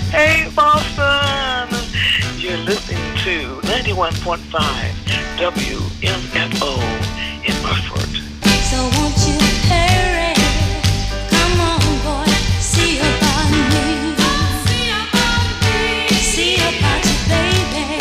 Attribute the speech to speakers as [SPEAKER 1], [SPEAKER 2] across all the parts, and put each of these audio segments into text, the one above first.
[SPEAKER 1] Hey, Boston! You're listening to 91.5 WMFO in Hartford.
[SPEAKER 2] So won't you hurry? Come on, boy, see about me. See about you, baby.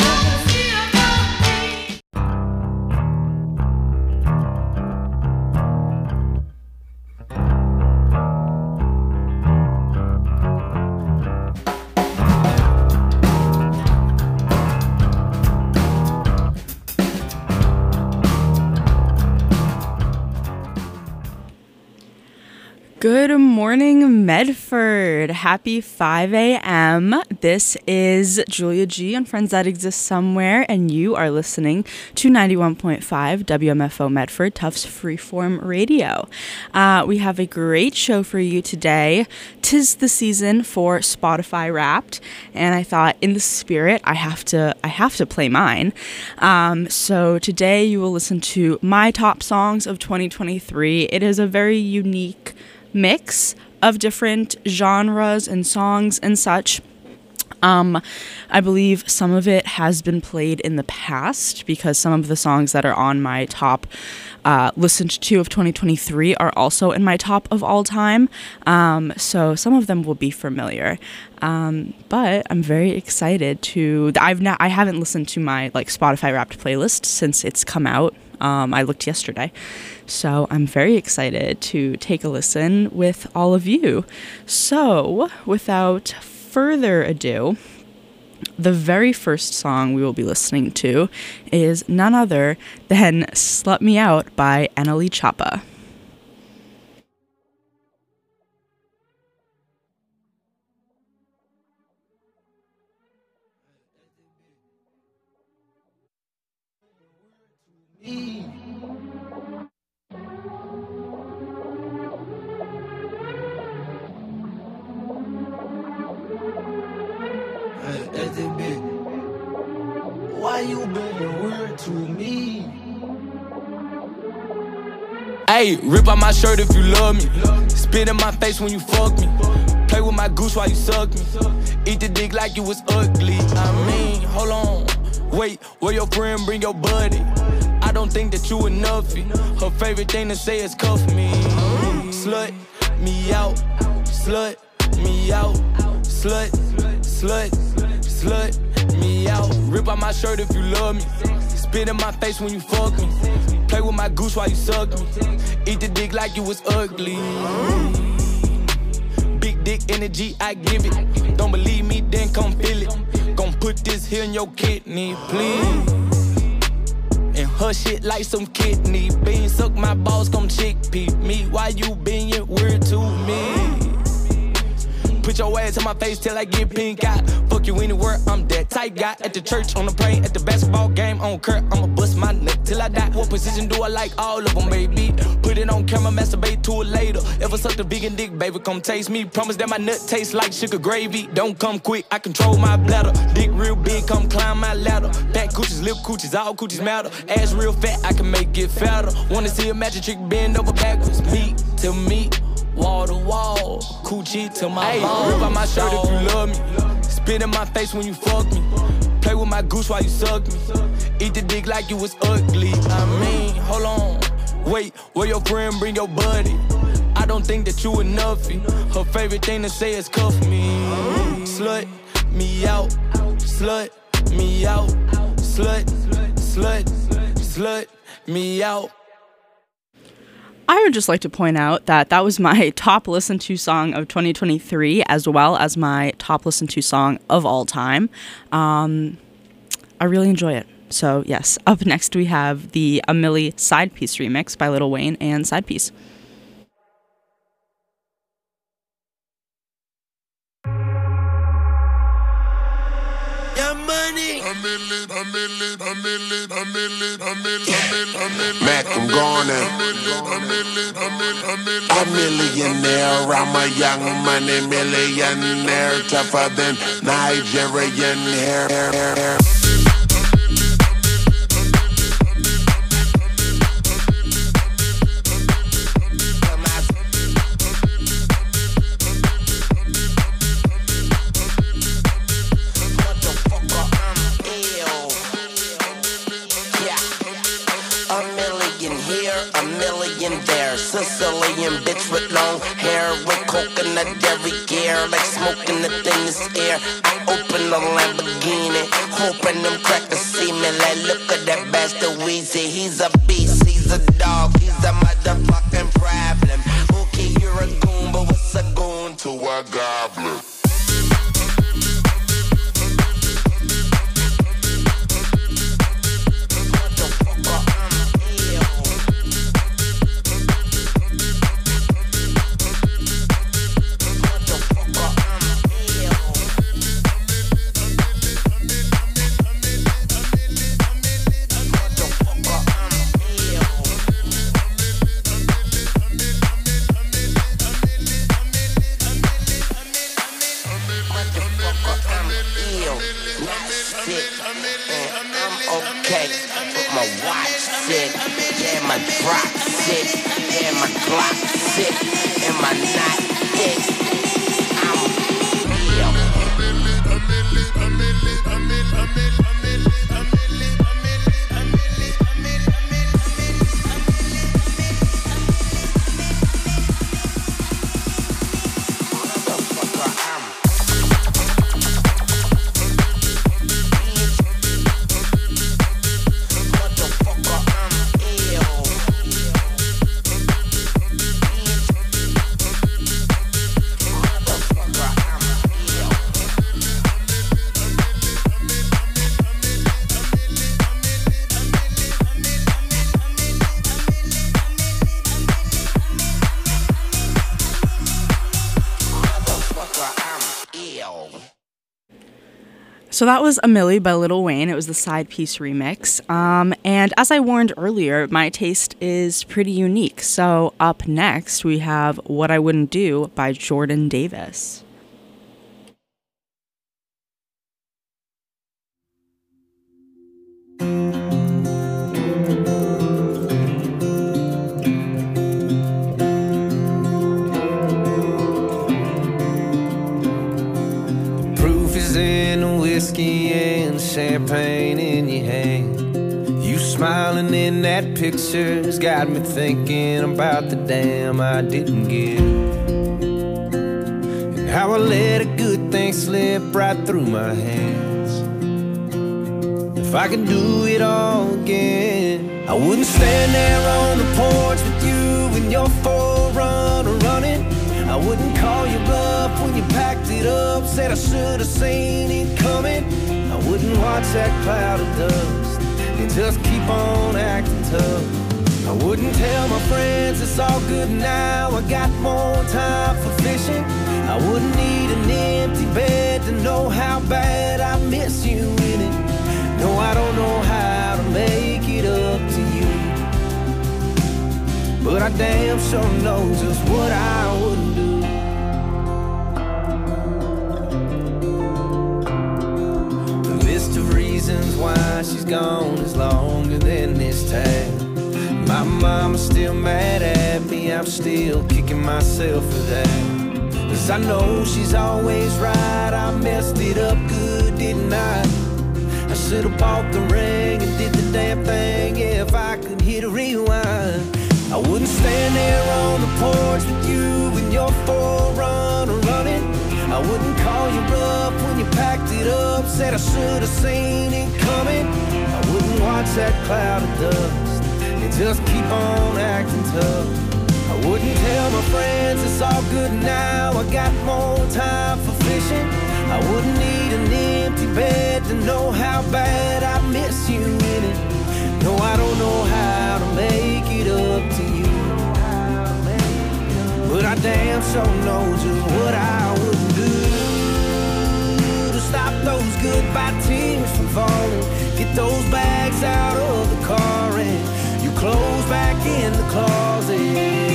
[SPEAKER 3] Good morning, Medford. Happy 5 a.m. This is Julia G on Friends That Exist Somewhere, and you are listening to 91.5 WMFO Medford, Tufts Freeform Radio. We have a great show for you today. 'Tis the season for Spotify Wrapped, and I thought, in the spirit, I have to play mine. So today you will listen to my top songs of 2023. It is a very unique mix of different genres and songs and such. I believe some of it has been played in the past because some of the songs that are on my top listened to of 2023 are also in my top of all time. So some of them will be familiar. But I'm very excited to. I haven't listened to my Spotify Wrapped playlist since it's come out. I looked yesterday. So I'm very excited to take a listen with all of you. So without further ado, the very first song we will be listening to is none other than Slut Me Out by NLE Choppa.
[SPEAKER 4] Why you been word to me?
[SPEAKER 5] Ayy, rip out my shirt if you love me. Spit in my face when you fuck me. Play with my goose while you suck me. Eat the dick like you was ugly. I mean, hold on. Wait, where your friend bring your buddy? I don't think that you enough. Her favorite thing to say is cuff me. Slut me out. Slut me out. Slut, slut, slut me out. Rip out my shirt if you love me. Spit in my face when you fuck me. Play with my goose while you suck me. Eat the dick like you was ugly. Big dick energy, I give it. Don't believe me, then come feel it. Gon' put this here in your kidney, please. And her shit like some kidney beans. Suck my balls, come chickpea me. Why you being weird to me? Put your ass in my face till I get pink eye. Fuck you anywhere, I'm that type guy. At the church, on the plane, at the basketball game, on Kurt, I'ma bust my neck till I die. What position do I like? All of them, baby. Put it on camera, masturbate to it later. Ever suck the vegan dick, baby, come taste me. Promise that my nut tastes like sugar gravy. Don't come quick, I control my bladder. Dick real big, come climb my ladder. Back coochies, lip coochies, all coochies matter. Ass real fat, I can make it fatter. Wanna see a magic trick bend over backwards. Meat to meat. Wall to wall, coochie to my balls. Rip out my shirt if you love me. Spit in my face when you fuck me. Play with my goose while you suck me. Eat the dick like you was ugly. I mean, hold on. Wait, where your friend bring your buddy? I don't think that you enough. Her favorite thing to say is cuff me. Slut me out. Slut me out. Slut, slut, slut me out.
[SPEAKER 3] I would just like to point out that that was my top listened to song of 2023, as well as my top listened to song of all time. I really enjoy it. So yes, up next we have the A Milli Side Piece remix by Lil Wayne and Side Piece.
[SPEAKER 6] Mac, I'm gone now. A millionaire, I'm a young money millionaire, tougher than Nigerian hair.
[SPEAKER 7] European bitch with long hair, with coconut every gear, like smoking the thinnest air. I open the Lamborghini, hoping them crackers see me. Like, look at that bastard Weezy. He's a beast, he's a dog, he's a motherfucking problem. Okay, you're a goon, but what's a goon to a goblin?
[SPEAKER 3] So that was A Milli by Lil Wayne. It was the side piece remix. And as I warned earlier, my taste is pretty unique. So up next, we have What I Wouldn't Do by Jordan Davis.
[SPEAKER 4] Whiskey and champagne in your hand. You smiling in that picture's got me thinking about the damn I didn't get, and how I let a good thing slip right through my hands. If I could do it all again, I wouldn't stand there on the porch with you in your 4Runner running. I wouldn't call you bluff when you packed it up, said I should have seen it coming. I wouldn't watch that cloud of dust and just keep on acting tough. I wouldn't tell my friends it's all good now, I got more time for fishing. I wouldn't need an empty bed to know how bad I miss you in it. No, I don't know how to make it up to you, but I damn sure know just what I wouldn't do. The list of reasons why she's gone is longer than this tab. My mama's still mad at me, I'm still kicking myself for that. 'Cause I know she's always right, I messed it up good, didn't I? I should've bought the ring and did the damn thing, yeah, if I could hit a rewind. I wouldn't stand there on the porch with you in your 4Runner running. I wouldn't call you bluff when you packed it up, said I should've seen it coming. I wouldn't watch that cloud of dust and just keep on acting tough. I wouldn't tell my friends it's all good now, I got more time for fishing. I wouldn't need an empty bed to know how bad I miss you in it. No, I don't know how to make it up to you, but I damn sure know just what I wouldn't do to stop those goodbye tears from falling. Get those bags out of the car and your clothes back in the closet.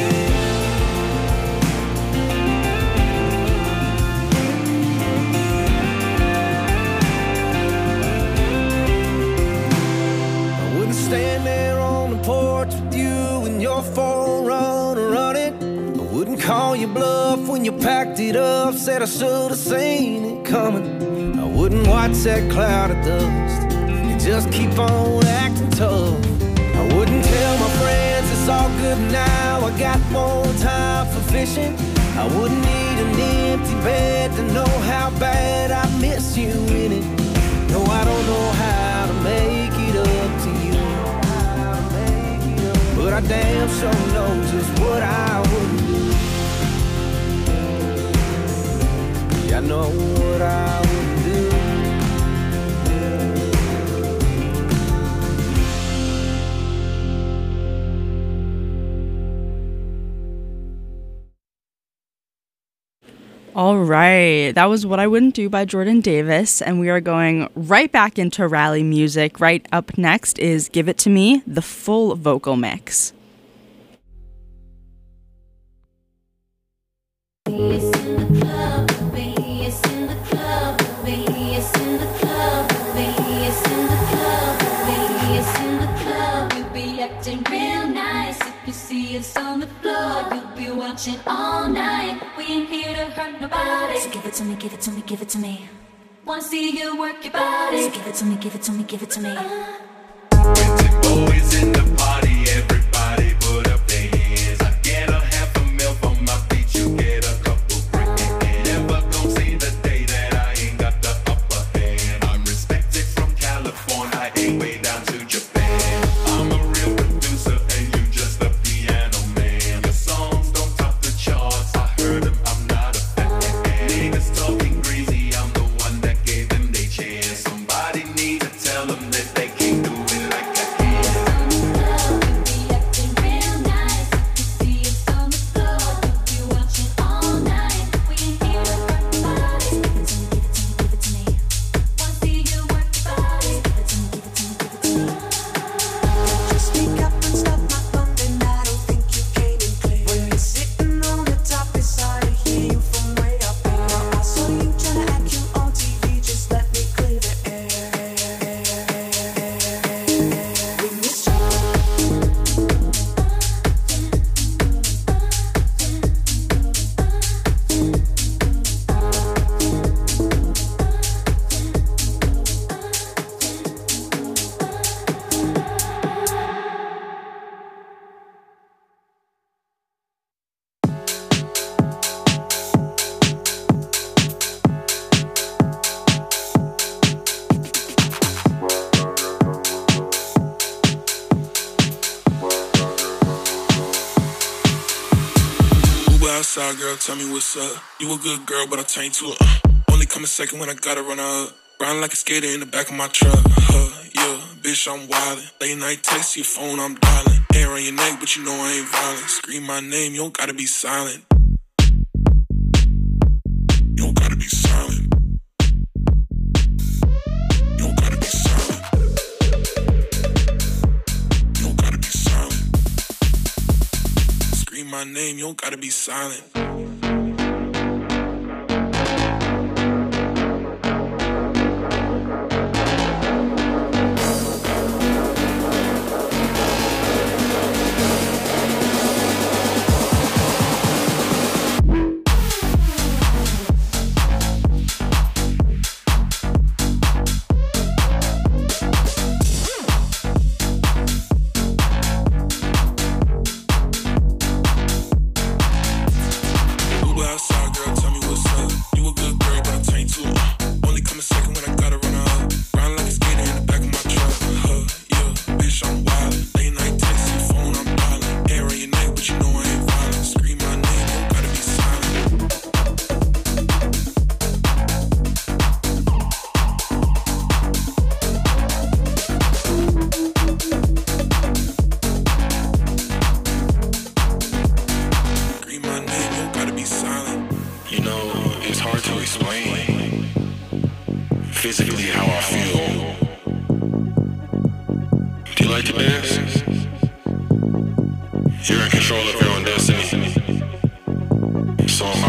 [SPEAKER 4] Stand there on the porch with you in your 4Runner running. I wouldn't call you bluff when you packed it up, said I should have seen it coming. I wouldn't watch that cloud of dust and just keep on acting tough. I wouldn't tell my friends it's all good now. I got more time for fishing. I wouldn't need an empty bed to know how bad I miss you in it. No, I don't know how to make it up to you, but I damn sure know just what I wouldn't do. Yeah, I know what I wouldn't do.
[SPEAKER 3] All right, that was What I Wouldn't Do by Jordan Davis, and we are going right back into rally music. Right up next is Give It To Me, the full vocal mix.
[SPEAKER 2] It's in the club with me, it's in the club with me, it's in the club with me, it's in the club with me, it's in the club. You'll be acting real nice if you see us on the floor. You'll be watching all night. We ain't here to hurt nobody. So give it to me, give it to me, give it to me. Wanna see you work your body. So give it to me, give it to me, give it to me.
[SPEAKER 8] When the boys in the party, everybody put up their hands. I get a half a mil for my beat, you get a couple bricks. Never gon' see the day that I ain't got the upper hand. I'm respected from California, I ain't way down to Japan. I'm a real producer and you just a piano man. Your songs don't top the charts, I heard them, I'm not a fan. Niggas talking greasy, I'm the one that gave them their chance. Somebody need to tell them that they can't do it like I can.
[SPEAKER 2] You'll be acting real nice if you see us on the floor. You'll be watching all night. We ain't here to hurt nobody. Give it to me, give it to me, give it to me. Wanna see you work your body. Give it to me, give it to me, give it to me.
[SPEAKER 9] Just speak up and stop my thunder. I don't think you came in clear. When you're sitting on the top, it's hard to hear you from way up there. I saw you tryna act cute on TV. Just let me clear the air. We miss you.
[SPEAKER 10] Uber outside, girl, tell me what's up. You a good girl, but I turn you to a only coming second when I gotta run her up. Riding like a skater in the back of my truck. Yeah, bitch, I'm wildin'. Late night text your phone, I'm dialing. Hair on your neck, but you know I ain't violent. Scream my name, you don't gotta be silent. You don't gotta be silent. You don't gotta be silent. You don't gotta be silent. Scream my name, you don't gotta be silent. Uber outside, girl, tell me what's up. You a good girl, but I turn you to a only coming second when I gotta run her up. Riding like a skater in the back of my truck. Yeah, bitch, I'm wildin'. Late night text your phone, I'm dialing. Hair on your neck, but you know I ain't violent. Scream my name, you don't gotta be silent. Scream my name, you don't gotta be silent.
[SPEAKER 11] You know, it's hard to explain physically how I feel. Do you like to dance? You're in control of your own destiny. So am I.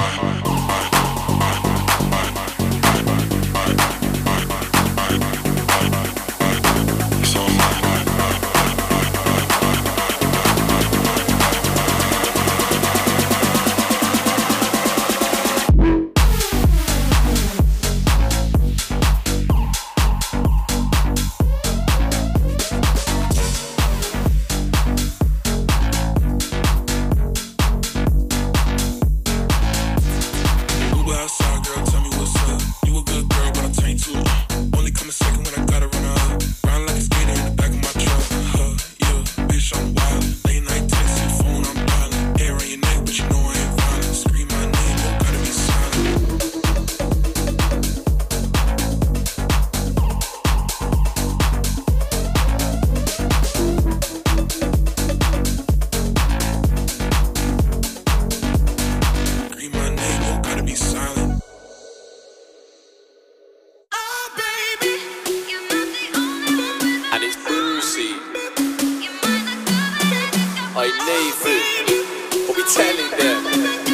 [SPEAKER 11] So am I.
[SPEAKER 12] Nathan. What we telling them?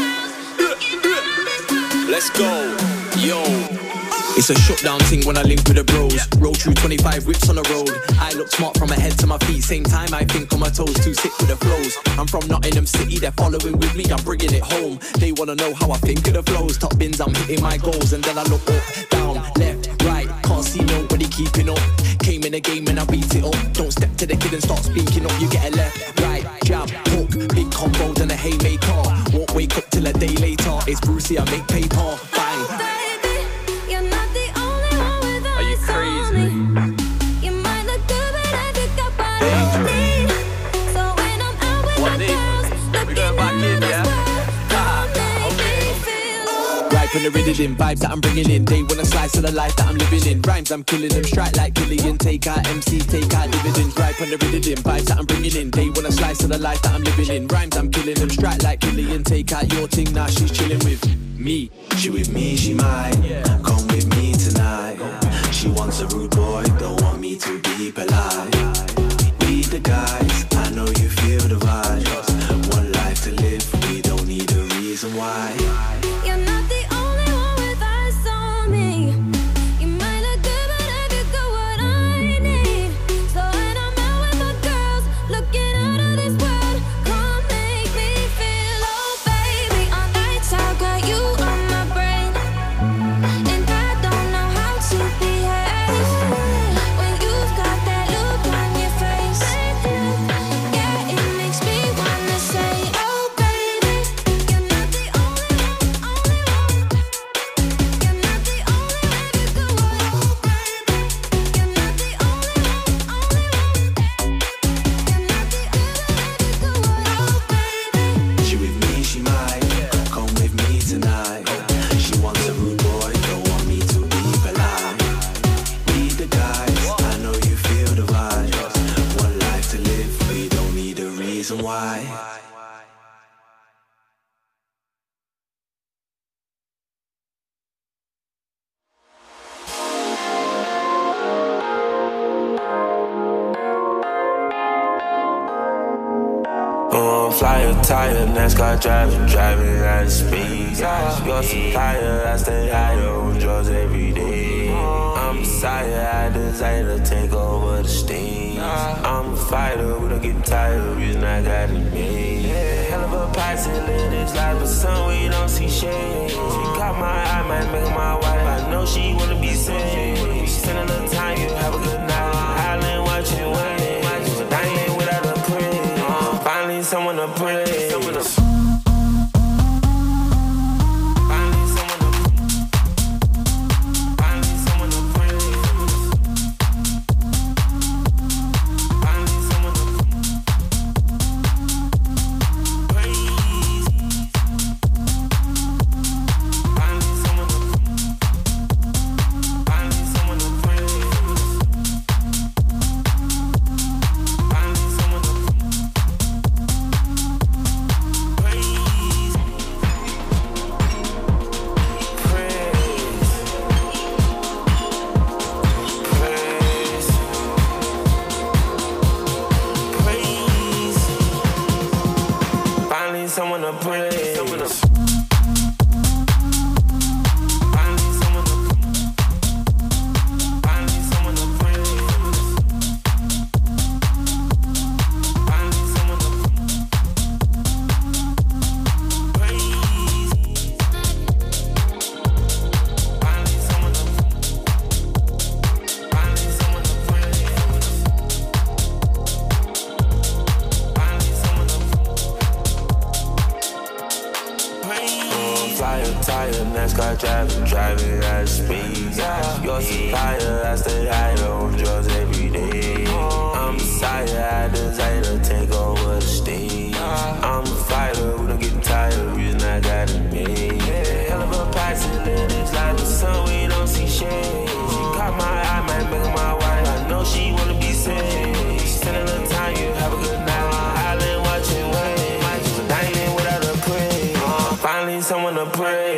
[SPEAKER 12] Let's go, yo.
[SPEAKER 13] It's a shutdown thing when I link with the bros. Roll through 25 whips on the road. I look smart from my head to my feet. Same time I think on my toes. Too sick with the flows. I'm from Nottingham City. They're following with me. I'm bringing it home. They wanna know how I think of the flows. Top bins, I'm hitting my goals. And then I look up, down, left, right. Can't see nobody keeping up. Came in the game and I beat it up. Don't step to the kid and start speaking up. You get a left, right, jab, hook. Big combo and a haymaker. Won't wake up till a day later. It's Brucey, I make paper. Bang. From the rhythm, vibes that I'm bringing in. They want a slice of the life that I'm living in. Rhymes, I'm killing them, strike like Killian. Take out MC, take out dividends. Right on the rhythm, vibes that I'm bringing in. They want a slice of the life that I'm living in. Rhymes, I'm killing them, strike like Killian. Take out your thing, now she's chilling with me.
[SPEAKER 4] She with me, she might come with me tonight. She wants a rude boy, don't want me to be polite. We the guys, I know you feel the vibes. One life to live, we don't need a reason why.
[SPEAKER 14] Flyer, tire, NASCAR driving at speed. Your supplier, I stay higher on drugs every day. I'm a sire, I desire to take over the stage. I'm a fighter, we don't get tired, the reason I got it made. Hell of a posse, live this life, but some we don't see shade. She caught my eye, might make my wife, I know she wanna be saved. She spend a little time, you have a good night. Island watching waves, dying without a praise. Finally someone to praise. Someone to praise. NASCAR driving at speed. Your supplier, I stay higher on drugs every day. I'm a sire, I desire to take over the stage. I'm a fighter, we don't get tired, the reason I got it made. Hell of a posse, live this life, but some we don't see shade. She caught my eye, might make my wife, I know she wanna be saved. She spend a little time, you have a good night. Island watching waves, dying without a praise. Finally someone to praise.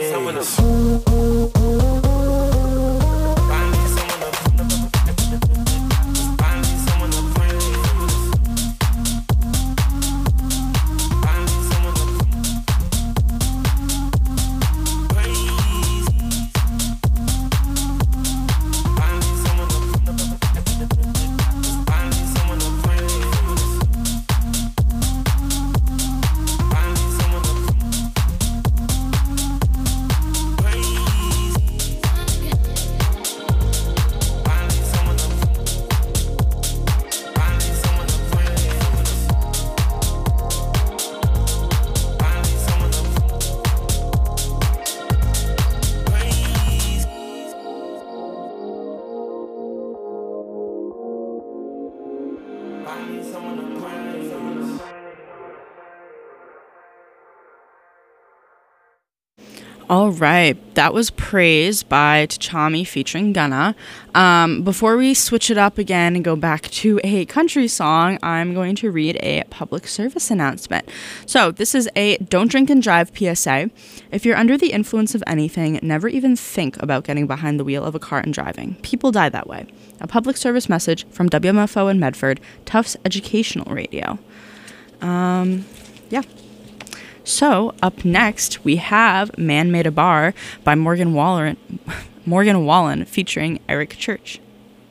[SPEAKER 3] All right, that was Praise by Tchami featuring Gunna. Before we switch it up again and go back to a country song, I'm going to read a public service announcement. So this is a Don't Drink and Drive PSA. If you're under the influence of anything, never even think about getting behind the wheel of a car and driving. People die that way. A public service message from WMFO in Medford, Tufts Educational Radio. Yeah. So, up next, we have Man Made a Bar by Morgan Wallen featuring Eric Church.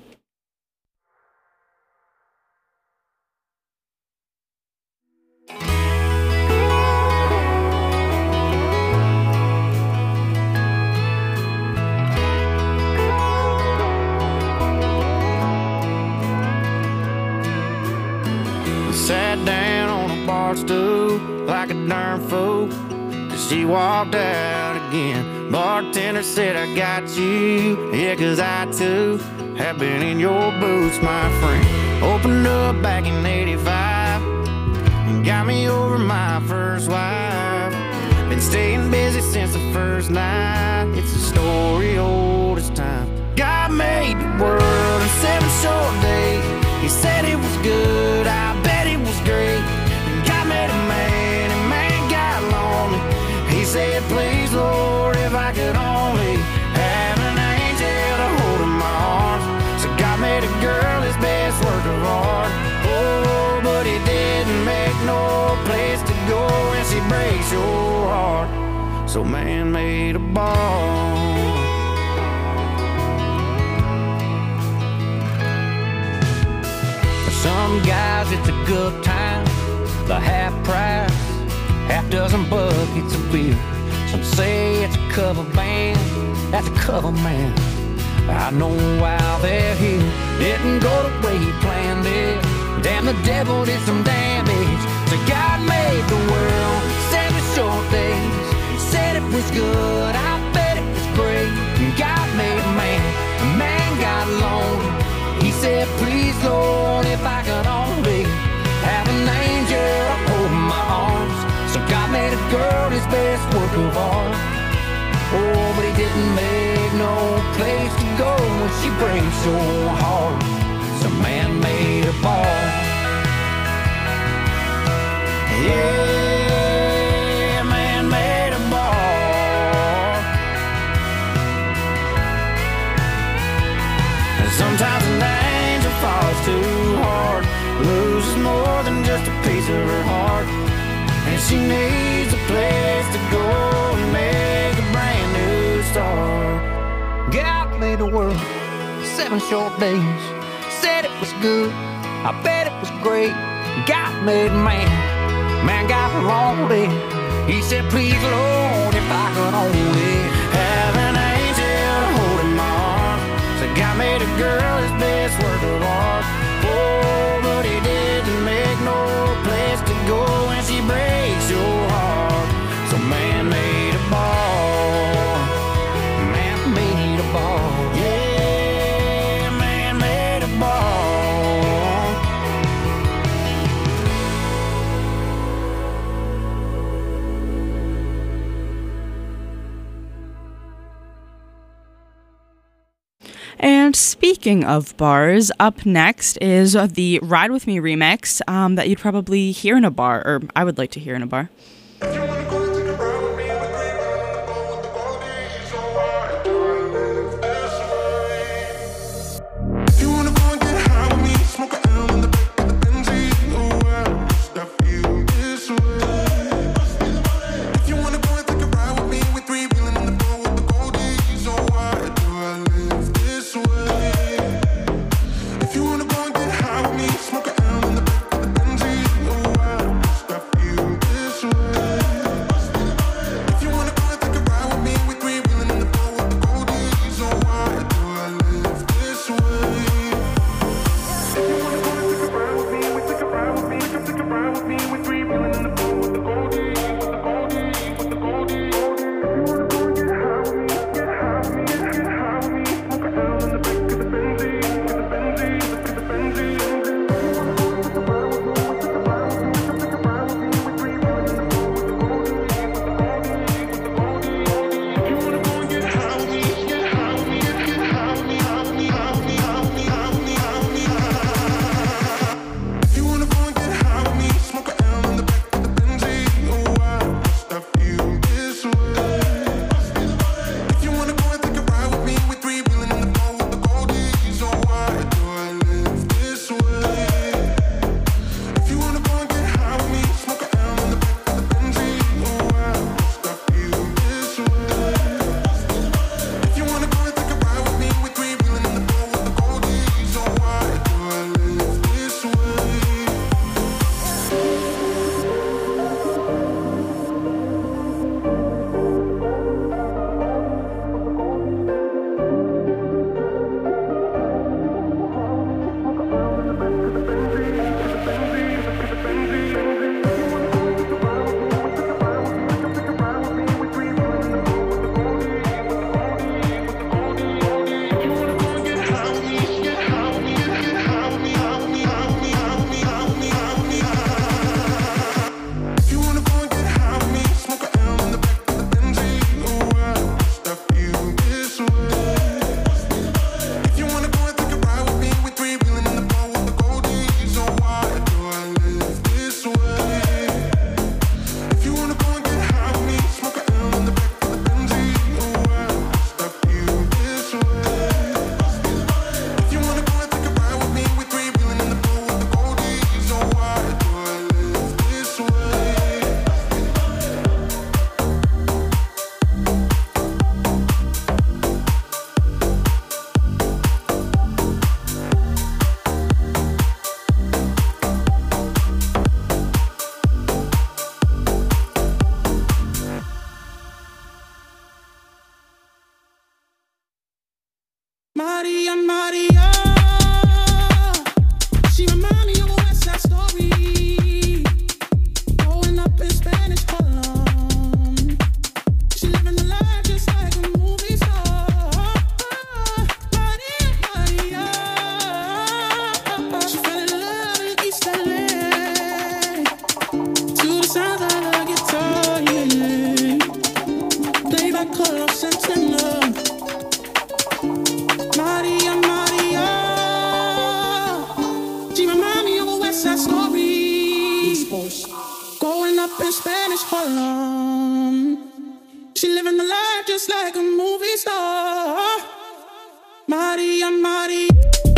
[SPEAKER 15] Sat down on a bar stool like a darn fool, 'cause she walked out again. Bartender said, I got you, yeah, 'cause I too have been in your boots, my friend. Opened up back in 85 and got me over my first wife. Been staying busy since the first night. It's a story old as time. God made the world in 7 short days. He said it was good, I bet it was great. And God made a man, and man got lonely. He said, please, Lord, if I could only have an angel to hold in my arms. So God made a girl his best work of art. Oh, but he didn't make no place to go when she breaks your heart. So man made a bar. Some guys it's a good time, the half price, half dozen buckets of beer. Some say it's a cover band, that's a cover man. I know why they're here, didn't go the way he planned it. Damn, the devil did some damage. So God made the world 7 short days. Said it was good, I bet it was great. God made a man got lonely. He said, please, Lord, if I could only have an angel hold my arms. So God made a girl his best work of art. Oh, but he didn't make no place to go when she breaks your heart. So man made a bar. Yeah, man made a bar. And sometimes an angel falls too hard, loses more than just a piece of her heart. And she needs a place to go and make a brand new start. God made the world 7 short days. Said it was good, I bet it was great. God made man got lonely. He said, please, Lord, if I could only have an angel to hold in my arms. So God made a girl his best work of art. Oh, but he didn't make no place to go when she breaks your heart. So man made a bar. Man made a bar. Yeah, man made a bar.
[SPEAKER 3] And speaking of bars, up next is the Ride With Me remix that you'd probably hear in a bar, or I would like to hear in a bar.
[SPEAKER 10] Smoke a L in the back of the Benzie, oh, I
[SPEAKER 16] in Spanish Harlem. She living the life just like a movie star. Maria, Maria.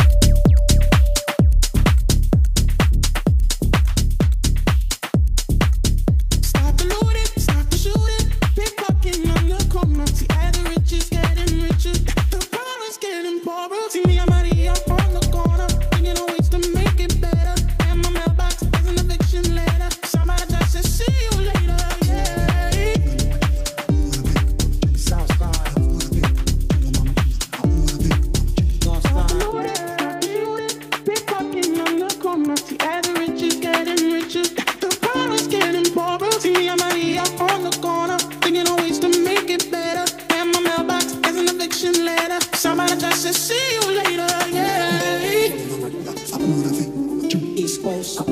[SPEAKER 16] Stop the looting, stop the shooting. Pickpocketing on the corner. See, all the rich is getting richer. The poor is getting poorer. See me and Maria on the corner, thinking of ways to make it better. And my mailbox is an eviction letter. Somebody just said, see you later, yeah. Southside. Pickpocketing on the corner. See, all the rich is getting richer. The poor is getting poorer. See me and Maria on the corner, thinking of ways to make it better. And my mailbox is an eviction letter. Somebody just said, see you later, yeah. East Coast.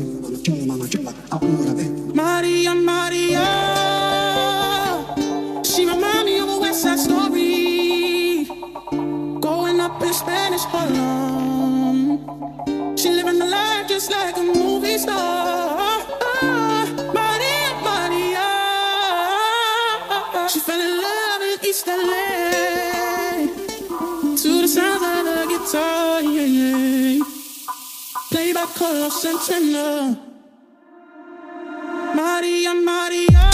[SPEAKER 16] Maria, Maria. She remind me of a West Side Story. Growing up in Spanish Harlem. She living the life just like a movie star. Maria, Maria. She fell in love in East LA to the sounds of the guitar, yeah, yeah. Played by Carlos Santana. Maria, Maria.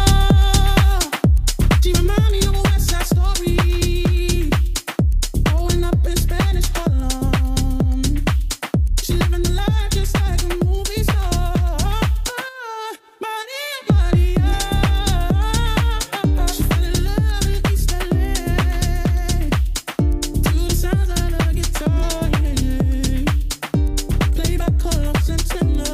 [SPEAKER 16] She remind me of a West Side Story. Growing up in Spanish Harlem. She living the life just like a movie star. Maria, Maria. She fell in love in East LA to the sounds of the guitar, yeah, yeah. Played by Carlos Santana.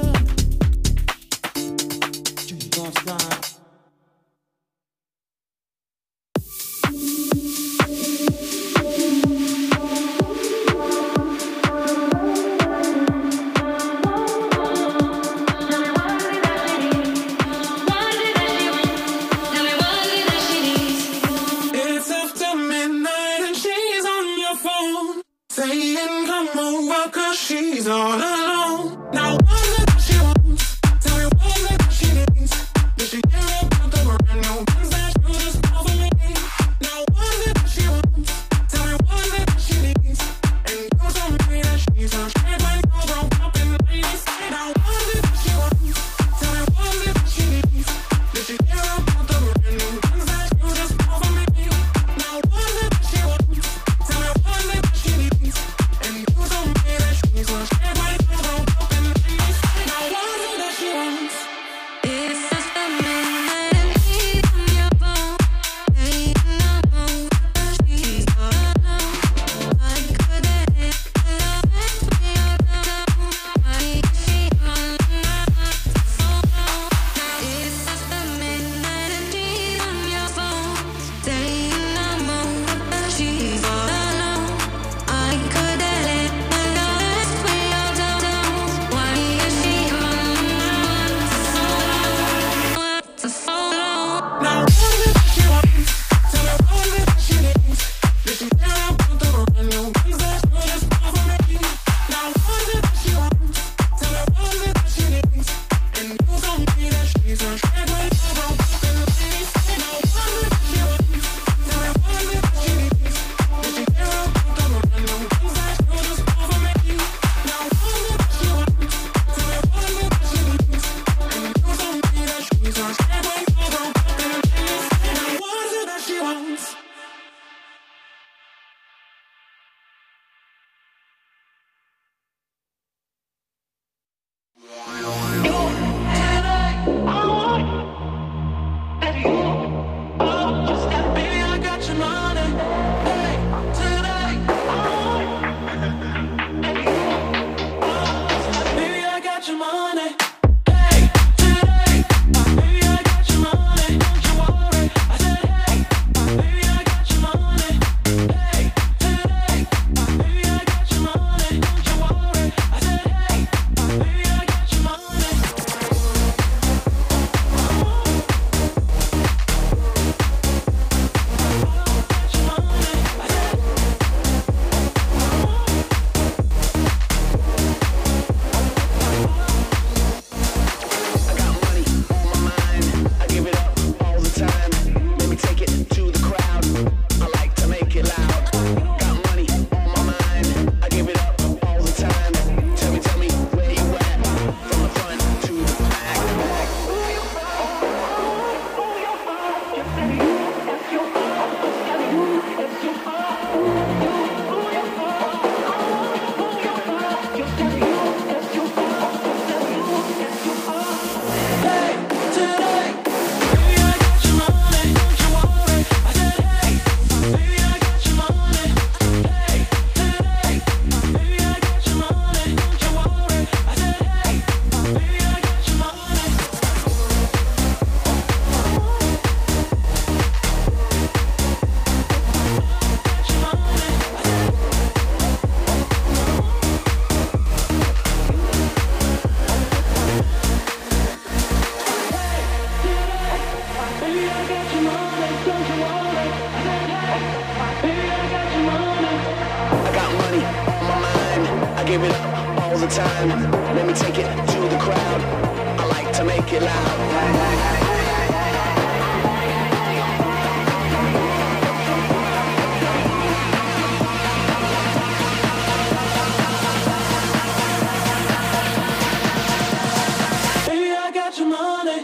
[SPEAKER 10] It's after midnight and she's on your phone, saying come over 'cause she's all alone. Now what is it that she wants? Tell me what is it that she needs? Did she hear about the brand new ones that you just bought for me? Now what is it that she wants? Tell me what is it that she needs? And you told me that she's on straight when you broke up in ladies. Now what is it that she wants? Tell me what is it that she needs? Did she hear about the brand new ones that you just bought for me? Now what is it that she wants? Tell me what is it that she needs? And you told me that she's on straight when you broke up in ladies.
[SPEAKER 17] give it all the time. Let me take it to the crowd. I like to make it loud.
[SPEAKER 16] Baby, I got your money.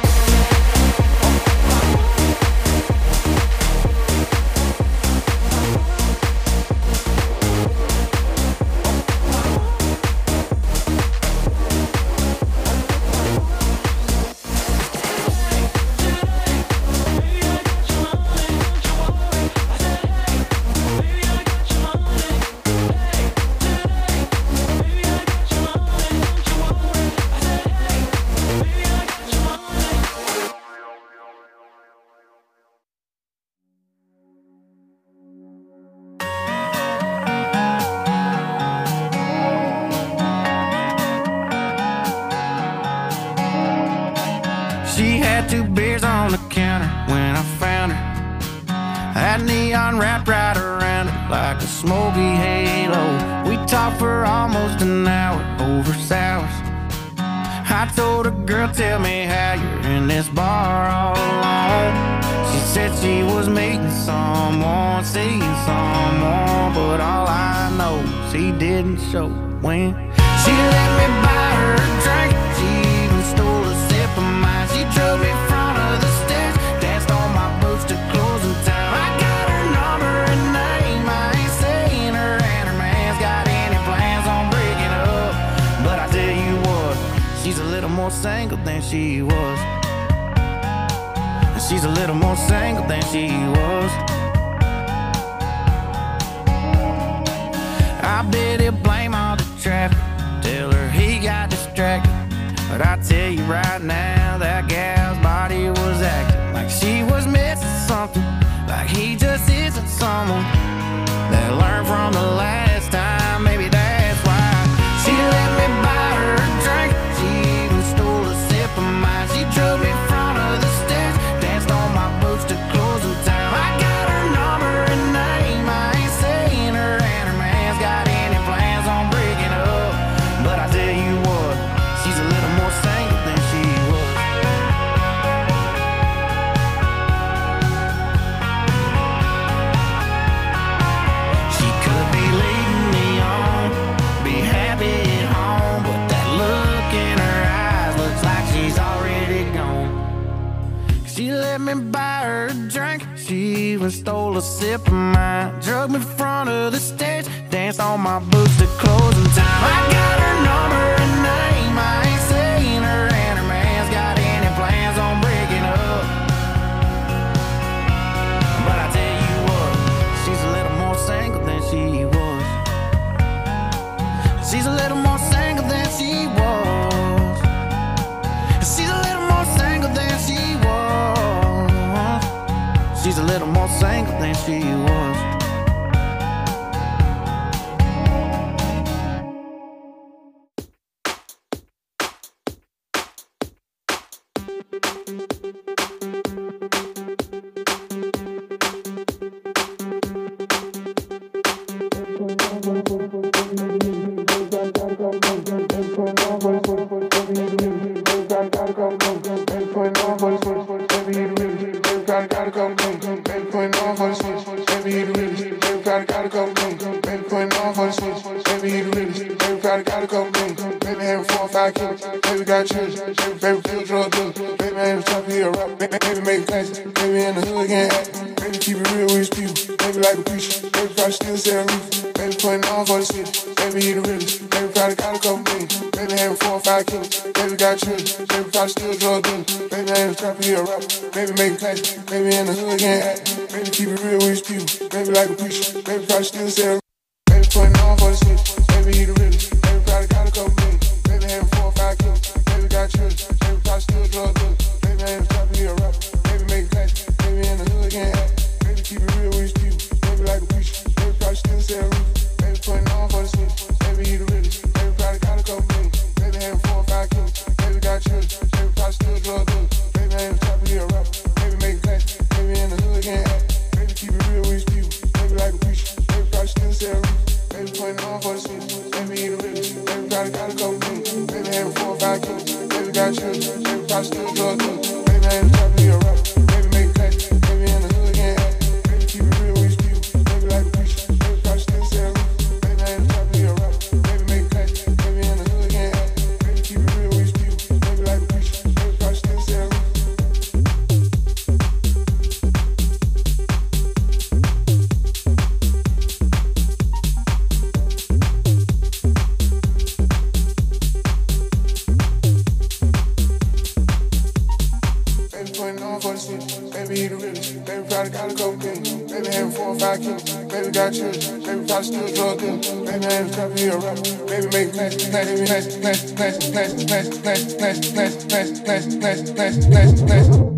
[SPEAKER 15] She had 2 beers on the counter when I found her. Had neon wrapped right around it like a smoky halo. We talked for almost an hour over sours. I told her, girl, tell me how you're in this bar all alone. She said she was meeting someone, seeing someone, but all I know is he didn't show when she let me buy her a drink. She even stole a sip of mine. She drove me in front of the stairs, danced on my boots to closing time. I got her number and name. I ain't saying her and her man's got any plans on breaking up, but I tell you what, she's a little more single than she was. She's a little more single than she was. I bet he'll blame all the traffic, tell her he got distracted. But I tell you right now, that gal's body was acting like she was missing something, like he just isn't someone that learned from the last time. Maybe that's why she let me buy her a drink. She even stole a sip of mine. She drove me in front of the stairs, danced on my boots to closing time. I got her number and name. I ain't saying her and her man's got any plans on breaking up, but I tell you what, she's a little more single than she was. She could be leading me on, be happy at home, but that look in her eyes looks like she's already gone. She let me buy her a drink. She even stole a sip of mine. Drug me in front of the stage, danced on my boots to closing time. I got her number and name. I ain't saying her and her man's got any plans on breaking up, but I tell you what, she's a little more single than she was. She's a little more single than she was. She's a little more single than she was. She's a little more single than she was.
[SPEAKER 10] Baby, putting on for the season. Baby, eat a rich. Baby, got a couple things. Baby, having 4 or 5 kids. Baby, got children. Baby, probably still drug dealers. Baby, I ain't trying to be a rapper. Baby, make cuts. Baby, in the hood, can't act. Baby, keep it real with you. Baby, like a preacher. Baby, probably still sell roof. Baby, I ain't trying to be a rapper. Baby, make cuts. Baby, in the hood, can't act. Baby, keep it real with you. Baby, like a preacher. Baby, probably still sell roof. Baby, eat a rich. Baby, probably got a couple things. Baby, having 4 or 5 kids. Baby, got children. Baby, probably still drug dealers. Baby, I ain't trying to be a rapper. Baby, make nice.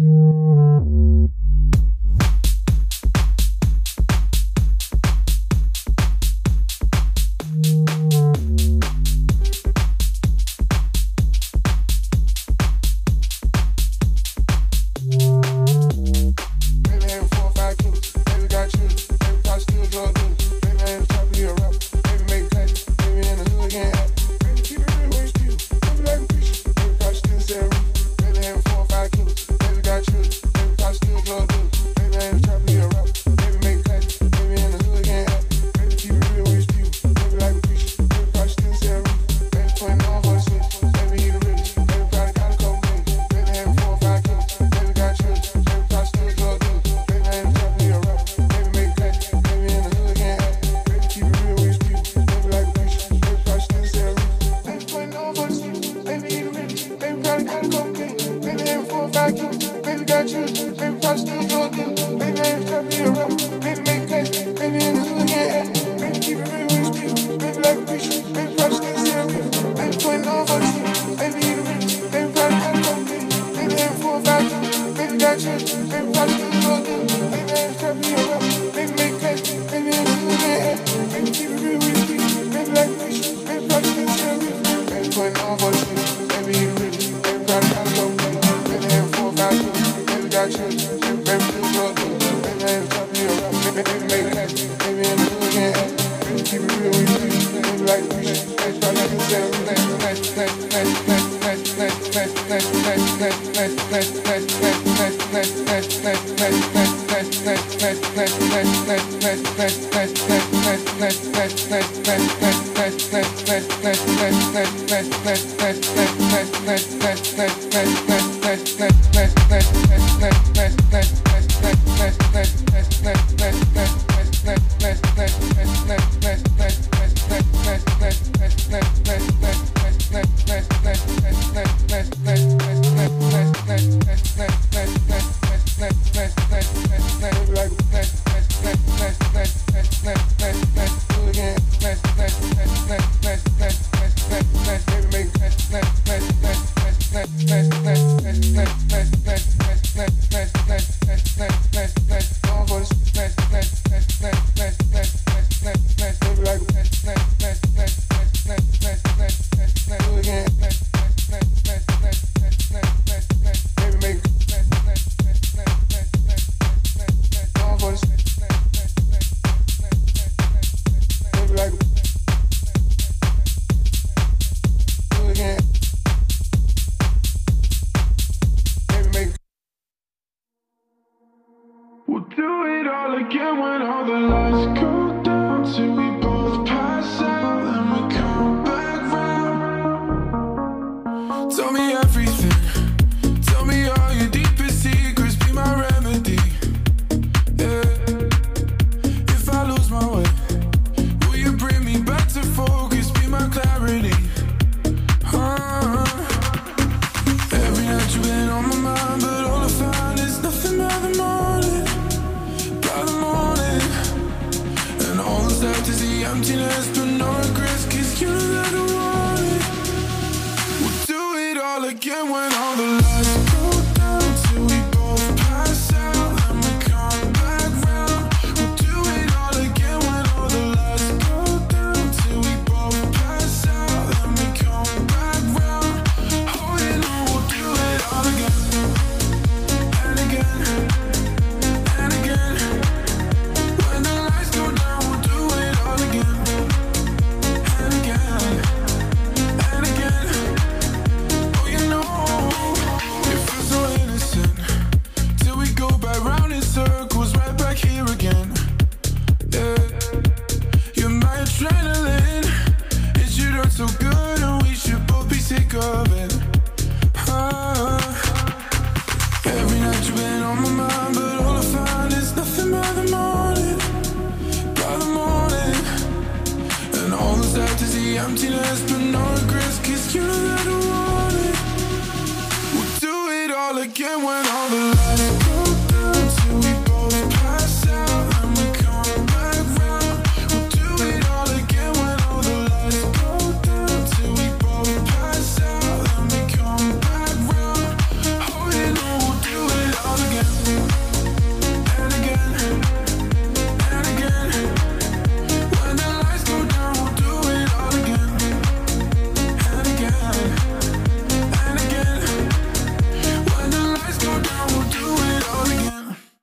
[SPEAKER 10] And all that's left is the emptiness, but no regrets, 'cause you know that I want it. We'll do it all again when all the lights go down, till we both pass out and we come back round. We'll do it all again when all the lights go down, till we both pass out and we come back round. Oh, you know we'll do it all again and again and again. When the lights go down, we'll do it all again and again and again. When the lights go down, we'll do it all again.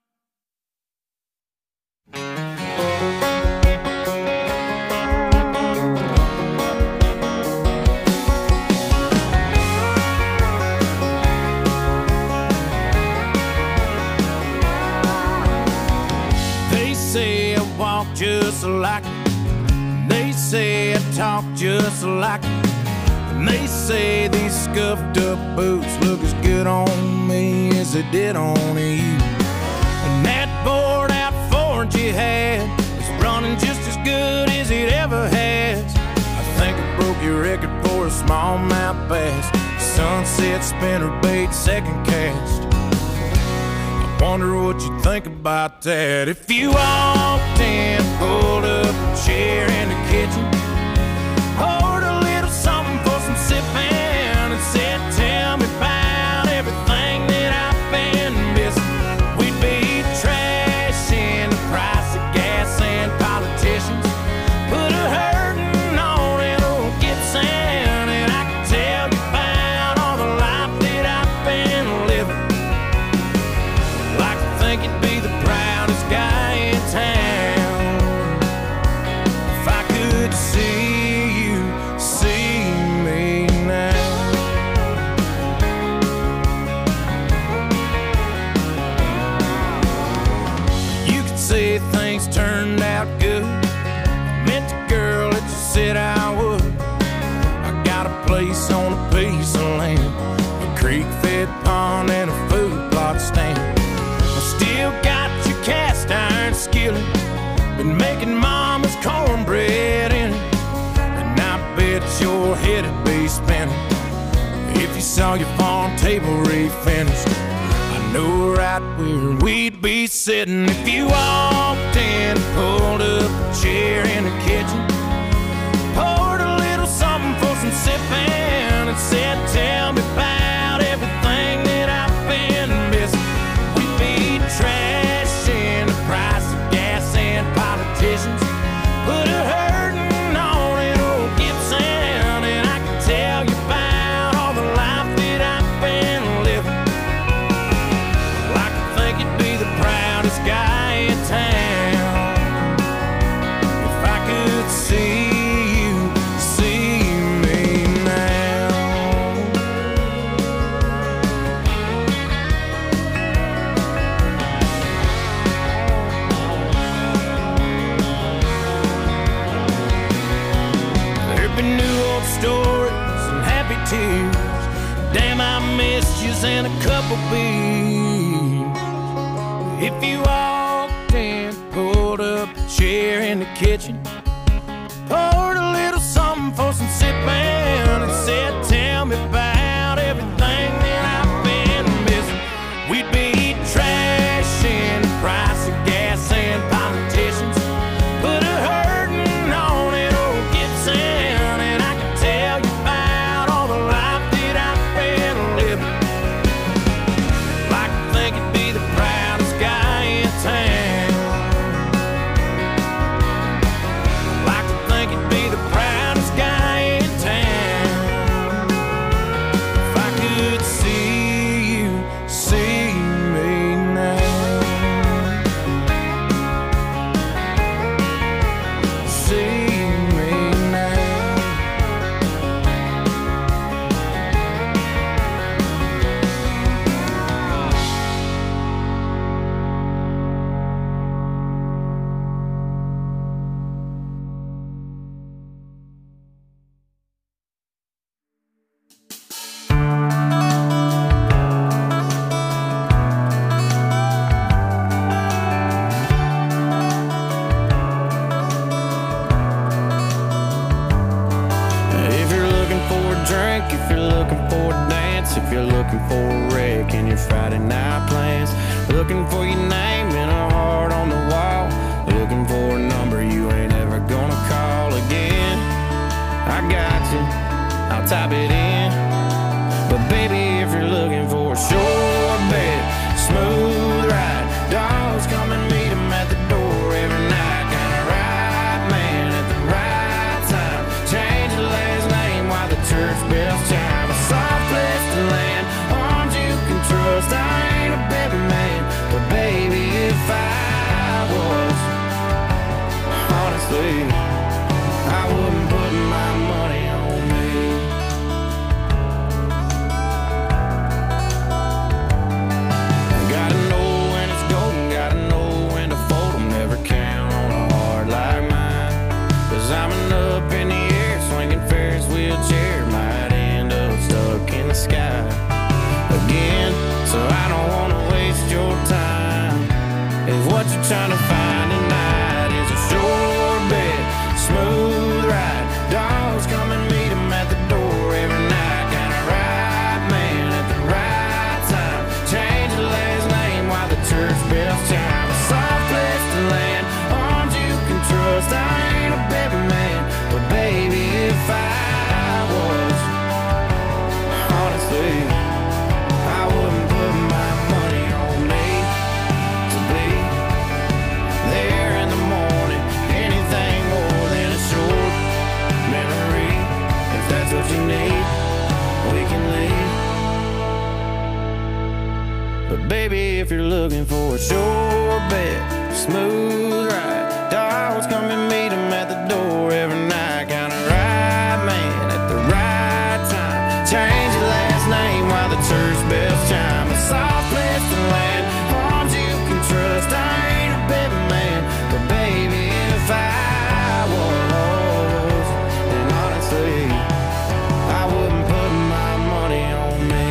[SPEAKER 15] They say I walk just like it. They say I talk just like it. And they say these scuffed up boots look as good on me as they did on you. And that bored out Ford you had is running just as good as it ever has. I think I broke your record for a smallmouth bass, sunset spinnerbait second cast. I wonder what you think about that. If you walked in, pulled up a chair in the kitchen, poured a little something for some sipping, and said, tell me about everything that I've been missing, we'd be trashing the price of gas and politicians, put a hurting on an old Gibson, and I could tell you about all the life that I've been living. Like to think you'd be the proudest guy in town. If I could see you, see me now. You could say things turned out good, meant the girl that you said I would. I got a place on a piece of land, a creek-fed pond and a food plot stand. I still got your cast iron skillet, been making mama's cornbread in it, and I bet your head'd be spinning if you saw your farm table refinished. I know right where we'd be sitting if you walked in, pulled up a chair in the kitchen, poured a little something for some sipping, and said, tell me about everything that I've been missing. We'd be trashing the price of gas and politicians, put a hurting on an old Gibson, and I can tell you about all the life that I've been living. Like I think you'd be the proudest guy in town. If I could see you, see me now. There've been new old stories and happy tears. Damn, I missed yous and a couple beers. If you walked in, pulled up a chair in the kitchen, poured a little something for some sipping, and said, tell me about everything that I've been missing, we'd be trashing the price of gas and politicians, put a hurting on an old Gibson, and I can tell you about all the life that I've been living. Like I think it'd be the proudest guy in town. looking for a dance, if you're looking for a wreck in your Friday night plans, looking for your name in a heart on the wall, looking for a number you ain't ever gonna call again. I got you, I'll type it in. But baby, if you're looking for a short bet, smooth ride, dogs come and meet 'em at the door every night. Kinda right man at the right time. Change the last name while the church bells chime. A soft place to land, arms you can trust. I ain't a baby man, but baby, if I was, honestly, I wouldn't put my money on me. Gotta know when it's golden, gotta know when to fold 'em. Never count on a heart like mine, 'cause I'm an up in the air, swinging Ferris wheel chair. Might end up stuck in the sky again, so I don't wanna waste your time. If what you're trying to find tonight is a short bet, smooth ride, dogs come and meet 'em at the door every night. Kinda right man at the right time. Change the last name while the church bells chime. A soft place to land, arms you can trust. I ain't a baby man, but baby, if I was, honestly, I wouldn't put my money on me to be there in the morning. Anything more than a short memory. If that's what you need, we can leave. But baby, if you're looking for a short bet, smooth ride, dogs come and meet 'em at the door every night. Kinda right man at the right time. Change your last name while the church bells chime. A soft place to land, arms you can trust. I ain't a baby man, but baby, if I was, then honestly, I wouldn't put my money on me.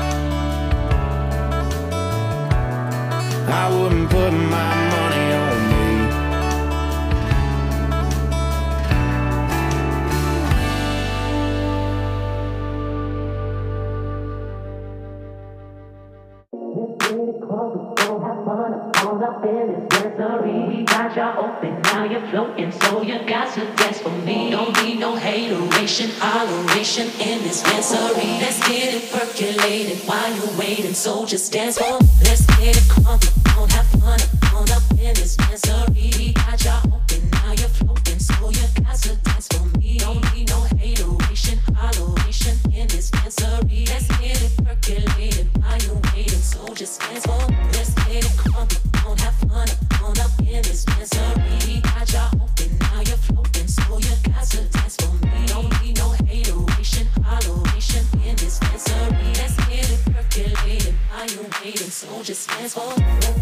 [SPEAKER 15] I wouldn't put my money on me.
[SPEAKER 18] We got y'all open, now you're floating, so you got to dance for me. Don't need no hateration, holleration in this dancery. Let's get it percolated while you're waiting, so just dance for me. Let's get it crunk, don't have fun, on up in this dancery. We got y'all open, now you're floating, so you got to dance for me. Don't need no hateration, holleration in this dancery. Let's get it percolated while you're waiting, so just dance for me. Let's get it crunk, don't have fun, on up in this misery. Got y'all open, now you're floating, so you got to dance for me. Don't need no hateration, holleration in this misery. Let's get it percolated while you're waiting, so just dance for me.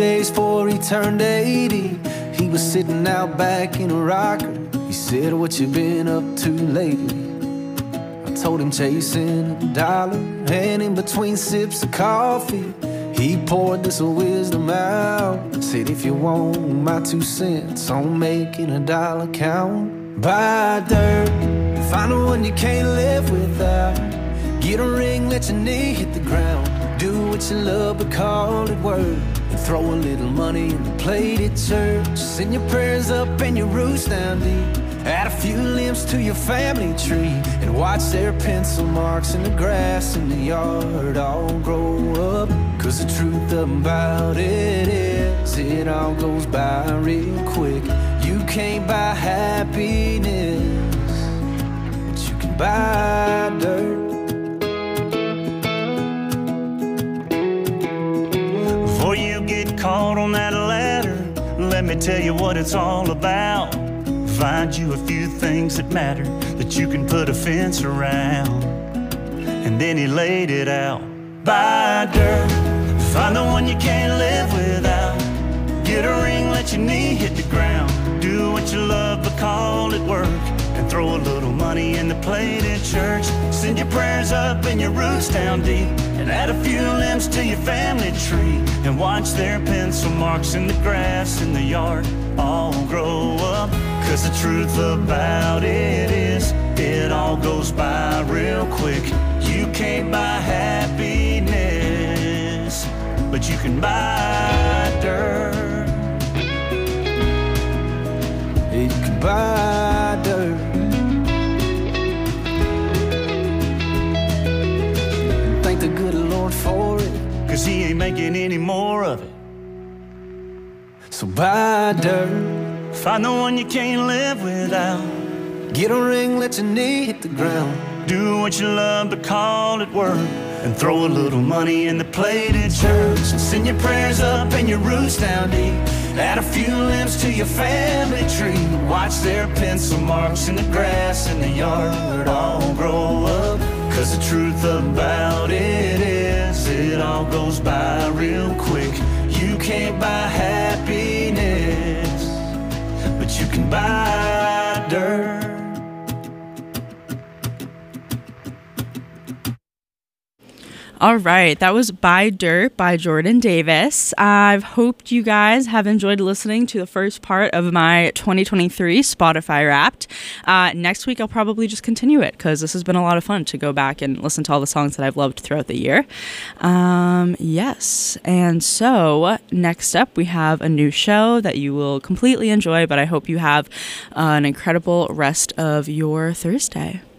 [SPEAKER 4] days before he turned 80, he was sitting out back in a rocker. He said, "What you been up to lately?" I told him chasing a dollar, and in between sips of coffee, he poured this wisdom out. Said, "If you want my 2 cents on making a dollar count, buy dirt, find the one you can't live without. Get a ring, let your knee hit the ground. Do what you love, but call it work. And throw a little money in the plate at church. Send your prayers up and your roots down deep. Add a few limbs to your family tree. And watch their pencil marks in the grass in the yard all grow up. Cause the truth about it is, it all goes by real quick. You can't buy happiness, but you can buy dirt."
[SPEAKER 19] Before you get caught on that ladder, let me tell you what it's all about. Find you a few things that matter, that you can put a fence around. And then he laid it out. Buy dirt, find the one you can't live without. Get a ring, let your knee hit the ground. Do what you love, but call it work. And throw a little money in the plate at church. Send your prayers up and your roots down deep. And add a few limbs to your family tree. And watch their pencil marks in the grass in the yard all grow up. Cause the truth about it is, it all goes by real quick. You can't buy happiness, but you can buy dirt.
[SPEAKER 4] You can buy dirt. And thank the good Lord for it,
[SPEAKER 19] cause he ain't making any more of it.
[SPEAKER 4] So buy dirt,
[SPEAKER 19] find the one you can't live without.
[SPEAKER 4] Get a ring, let your knee hit the ground.
[SPEAKER 19] Do what you love, but call it work. And throw a little money in the plate at church. Send your prayers up and your roots down deep. Add a few limbs to your family tree. Watch their pencil marks in the grass in the yard all grow up. Cause the truth about it is, it all goes by real quick. You can't buy happiness, but you can buy dirt.
[SPEAKER 3] All right, that was Buy Dirt by Jordan Davis. I've hoped you guys have enjoyed listening to the first part of my 2023 Spotify Wrapped. Next week, I'll probably just continue it because this has been a lot of fun to go back and listen to all the songs that I've loved throughout the year. Yes, and so next up, we have a new show that you will completely enjoy, but I hope you have an incredible rest of your Thursday.